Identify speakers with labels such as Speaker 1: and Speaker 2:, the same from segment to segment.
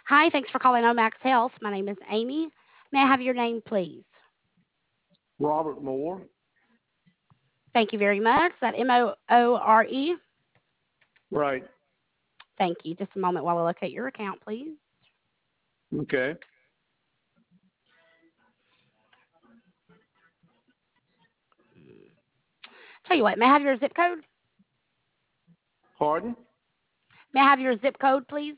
Speaker 1: Hi, thanks for calling Omax Health. My name is Amy. May I have your name, please?
Speaker 2: Robert Moore.
Speaker 1: Thank you very much. Is that Moore?
Speaker 2: Right.
Speaker 1: Thank you. Just a moment while I locate your account, please.
Speaker 2: Okay.
Speaker 1: Tell you what, may I have your zip code?
Speaker 2: Pardon?
Speaker 1: May I have your zip code, please?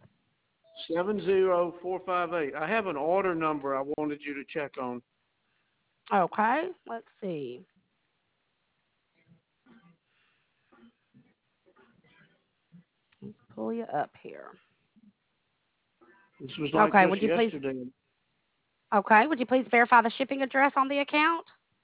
Speaker 2: 70458. I have an order number I wanted you to check on.
Speaker 1: Okay, let's see. Let's pull you up here.
Speaker 2: This was like
Speaker 1: Okay,
Speaker 2: just yesterday.
Speaker 1: would you please verify the shipping address on the account?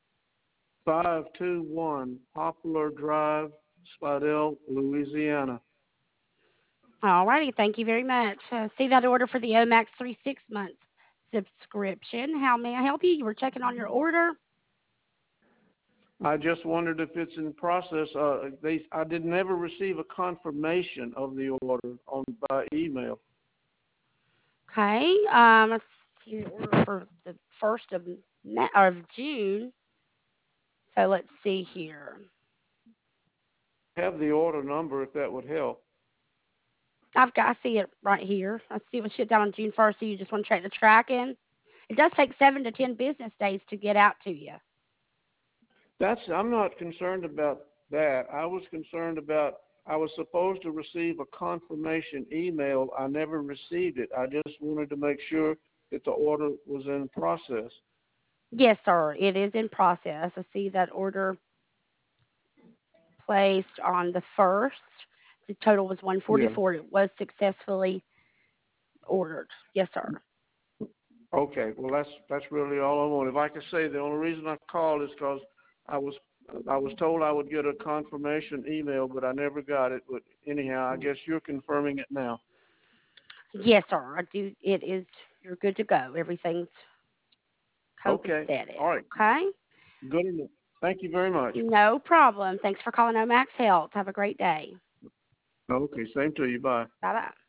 Speaker 2: 521 Poplar Drive, Slidell, Louisiana.
Speaker 1: All righty, thank you very much. See that order for the Omax 3 6 months subscription. How may I help you? You were checking on your order.
Speaker 2: I just wondered if it's in process. I did never receive a confirmation of the order by email.
Speaker 1: Okay, let's see the order for the 1st of June. So let's see here.
Speaker 2: Have the order number if that would help.
Speaker 1: I see it right here. I see it was shipped out on June 1st. So you just want to check the tracking. It does take 7 to 10 business days to get out to you.
Speaker 2: I'm not concerned about that. I was concerned about I was supposed to receive a confirmation email. I never received it. I just wanted to make sure that the order was in process.
Speaker 1: Yes, sir. It is in process. I see that order placed on the 1st. The total was
Speaker 2: Yeah.
Speaker 1: 144. It was successfully ordered. Yes, sir.
Speaker 2: Okay. Well, that's really all I wanted. Like I say, the only reason I called is because I was I was told I would get a confirmation email, but I never got it. But anyhow, I guess you're confirming it now.
Speaker 1: Yes, sir. I do. It is. You're good to go. Everything's
Speaker 2: Okay.
Speaker 1: copacetic.
Speaker 2: All right.
Speaker 1: Okay.
Speaker 2: Good enough. Thank you very much.
Speaker 1: No problem. Thanks for calling Omax Health. Have a great day.
Speaker 2: Okay. Same to you. Bye.
Speaker 1: Bye bye.